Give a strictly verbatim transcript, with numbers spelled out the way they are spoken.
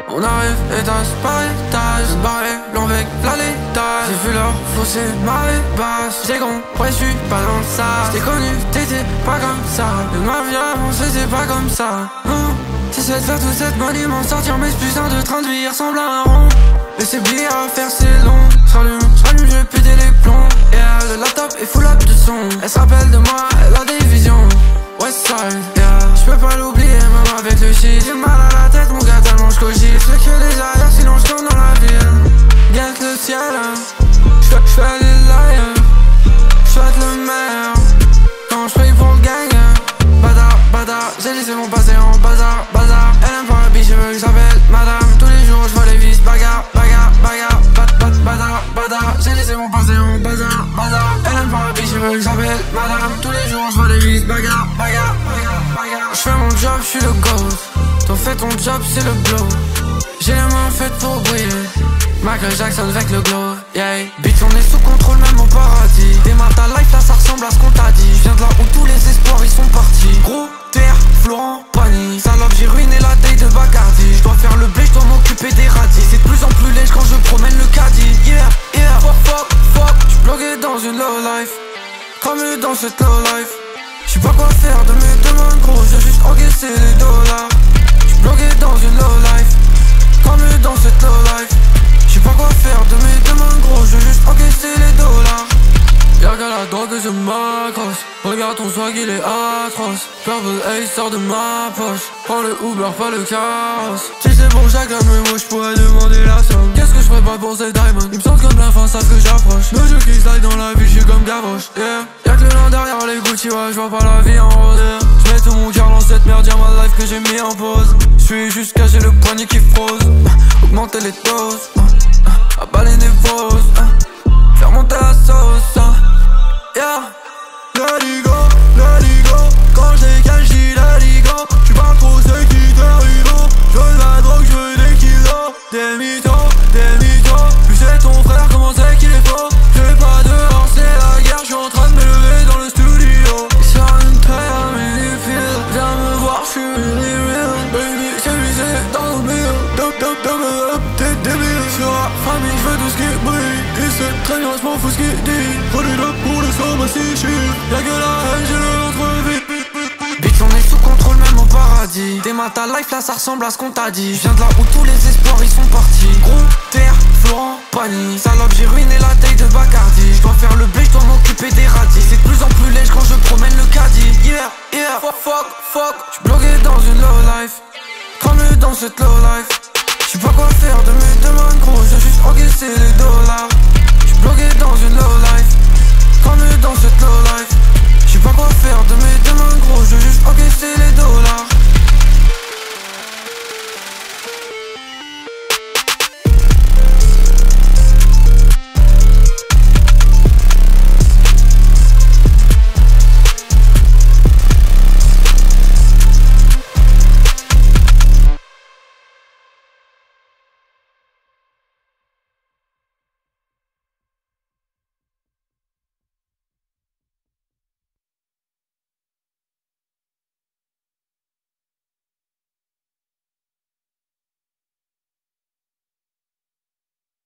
On arrive étage par étage, barré, blanc avec la létage. J'ai vu leur fausser marée basse. J'ai compris, j'suis pas dans le sable. J't'ai connu, t'étais pas comme ça. Mais ma vie avant c'était pas comme ça. Non, j'essaie de faire toute cette money, m'en sortir. Mais c'est plus un de train de vie, il ressemble à un rond. Et c'est billets à faire, c'est long. J'rallume, j'rallume, je vais péter les plombs. Yeah, le laptop est full up de son. Elle se rappelle de moi, elle a des visions. Westside, yeah, j'peux pas l'oublier, même avec le shit. J'ai mal à la tête, mon gars, tellement j'cogite. J'fais que des arrières, sinon j'tourne dans la ville. Guette le ciel, j'fais j'fais des liars. J'souhaite le meilleur quand j'paye pour le gang. Badar, badar, j'ai laissé mon passé en bazar, bazar. Elle aime pas la biche, je veux que j'appelle madame. Tous les jours j'vois les vis, bagarre, bagarre, bagarre. Bad, bad, badar, badar, j'ai laissé mon passé en bazar, bazar. Elle aime pas la biche, je veux que j'appelle madame. Tous les jours j'vois les vis, bagarre, bagarre, bagarre, bagarre. J'fais mon job, j'suis le goat. Toi fais ton job, c'est le blow. J'ai les mains faites pour briller. Michael Jackson avec le glow, yeah. Bitch, on est sous contrôle, même au paradis. Démarre ta life, là ça ressemble à ce qu'on t'a dit. J'viens de là où tous les espoirs ils sont partis. Gros, terre, Florent, Pagny. Salope, j'ai ruiné la taille de Bacardi. J'dois faire le blé, j'dois m'occuper des radis. C'est de plus en plus léger quand je promène le caddie. Yeah, yeah, fuck, fuck, fuck. J'suis bloqué dans une low life. Cramé dans cette low life. J'sais pas quoi faire de mes demandes, gros. J'ai juste encaissé les dollars. J'suis bloqué dans une low life. Cramé dans cette low life. J'sais pas quoi faire de mes demandes, gros. Je veux juste encaisser les dollars. Y'a qu'à la drogue que je m'accroche. Regarde ton swag, il est atroce. Purple Haze sort de ma poche. Prends le Uber, pas le carrosse. Si c'est pour chacun, mais moi j'pourrais demander la somme. Qu'est-ce que j'ferais pas pour ces diamonds? Ils me sentent comme la fin, savent que j'approche. Nos jeux qui slide dans la vie, j'suis comme Gavroche, yeah. Y'a que le nom derrière les Gucci, ouais, j'vois pas la vie en rose, yeah. J'mets tout mon cœur dans cette merde, y'a ma life que j'ai mis en pause. J'suis juste caché le poignet qui frose. Augmenter les doses, abaler les fausses, faire monter la sauce, yeah. Let it go, let it go. Quand j'ai cash, j'dis let it go. J'suis pas trop ceux qui te rideau. J'veux de la drogue, j'veux des kilos. Des mythos, des mythos. Plus c'est ton frère, comment c'est qu'il est faux. J'vais pas dehors, c'est la guerre. J'suis en train de m'élever dans le studio. Sur une terre, mini fil. Viens me voir, j'suis really real. Baby, c'est lui, c'est dans le mille. Dop, dop, dop, up, t'es débile. Sur la famille, j'veux tout ce qui brille. Et c'est très bien, j'm'en fous ce qu'il dit. Prenez le pour le somme, si j'suis. Y'a que la haine, j'ai le ventre vide. Bitch, on est sous contrôle, même au paradis. Démarre ta life, là ça ressemble à ce qu'on t'a dit. J'viens de là où tous les espoirs ils sont partis. Gros, terre, Florent, Pagny. Salope, j'ai ruiné la taille de Bacardi. J'dois faire le blé, j'dois m'occuper des radis. C'est de plus en plus léger quand je promène le caddie. Yeah, yeah, fuck, fuck, fuck. J'suis bloqué dans une low life. Cramé dans cette low life. J'sais pas quoi faire de mes demandes, gros. J'ai juste encaissé les dollars. J'suis bloqué dans une low life. Cramé dans cette low life. J'sais pas quoi faire de mes demandes, gros. Je veux juste encaisser les